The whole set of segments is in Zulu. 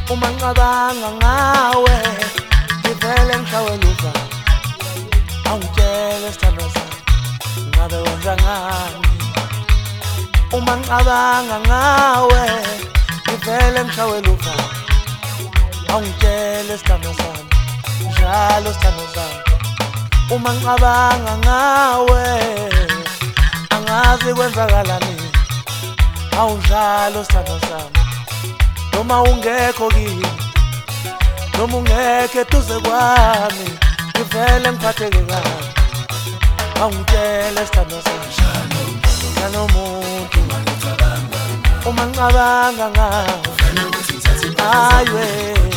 uma ngicabanga ngawe ngivele ngishawe luva awungitshele sithando sami ngabe wenza ngani uma ngicabanga ngawe ngivele ngishawe luva awungitshele sithando sami njalo sithando sami uma ngicabanga ngawe angazi kwenzakalani awunjalo sithando sami noma ungekho kimi noma ungekho eduze kwami ngivele ngiphatheke kabi awungitshele sithando sami njalo muntu uma ngicabanga ngawe aywe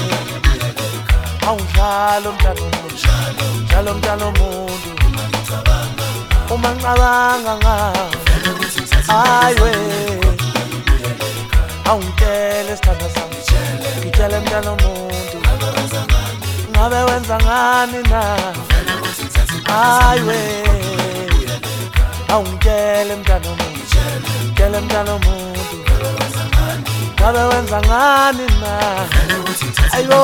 awunjalo mntana njalo mntana muntu uma ngicabanga ngawe aywe awungitshele sithando sami ngitshele mntana muntu ngabe wenza ngani na aywe awungitshele mntana muntu ngitshele mntana muntu ngabe wenza ngani na ayo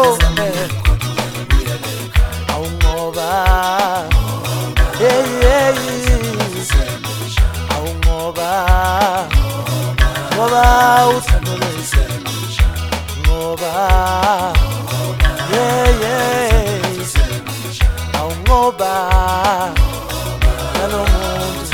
awungoba hey awungoba ngoba uthando lwethu ngoba awungoba nalo muntu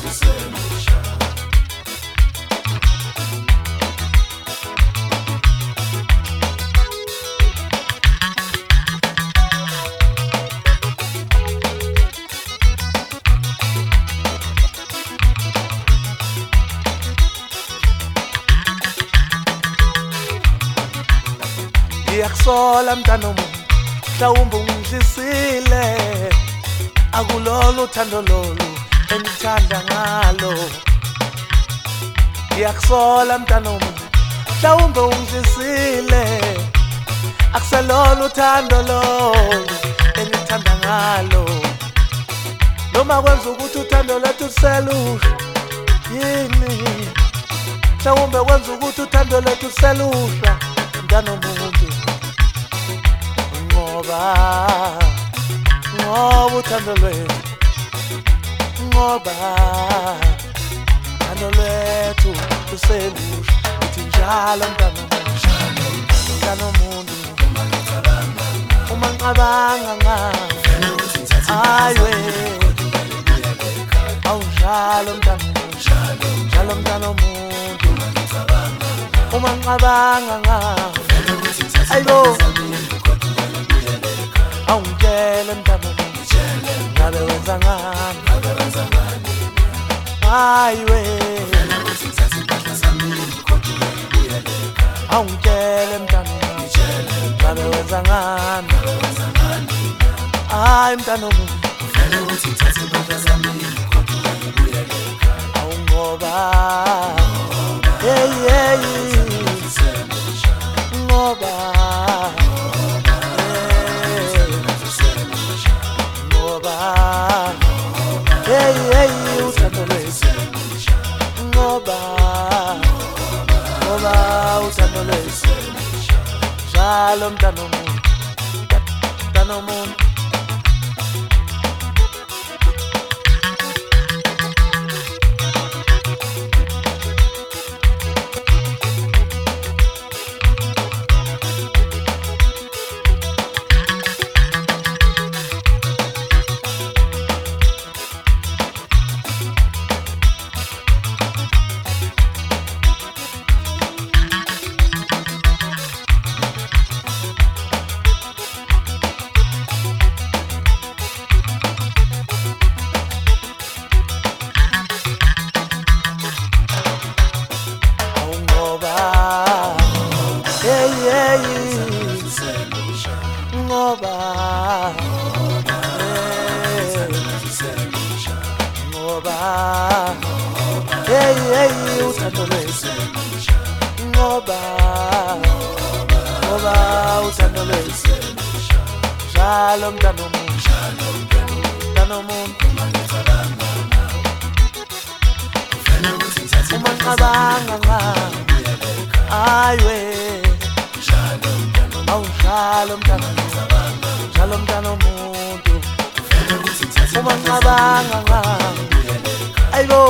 ngiyakusola mntana omuntu mhlawumbe ungidlisile akulolo uthando lolu engithanda ngalo ngiyakusola mntana omuntu mhlawumbe ungidlisile akuselolo uthando lolu engithanda ngalo noma kwenza ukuthi uthando lwethu luselusha yini mhlawumbe kwenza ukuthi uthando lwethu luselusha mntana omuntu ngoba uthando lwethu ngoba uthando lwethu luselusha uthi njalo mntana omuntu uma ngicabanga ngawe aywe awunjalo njalo mntana omuntu uma ngicabanga ngawe ayo awungitshele mntana ngabe wenza ngani aywe awungitshele mntana ngabe wenza ngani ay mntana omuntu awungoba hey ngoba hey uthando lwethu ngoba uthando lwethu njalo mntana omuntu ngoba hey uthando lwethu ngoba uthando lwethu njalo mntana omuntu uma ngicabanga ngawe aywe njalo mntana njalo mntana umuntu uma ngicabanga ngami ayibo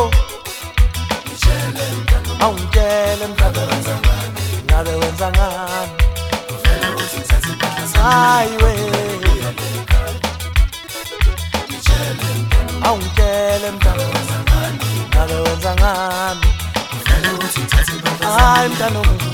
awungitshele mntana ngabe wenza ngani hayiwe awungitshele mntana ngabe wenza ngani hayi mntana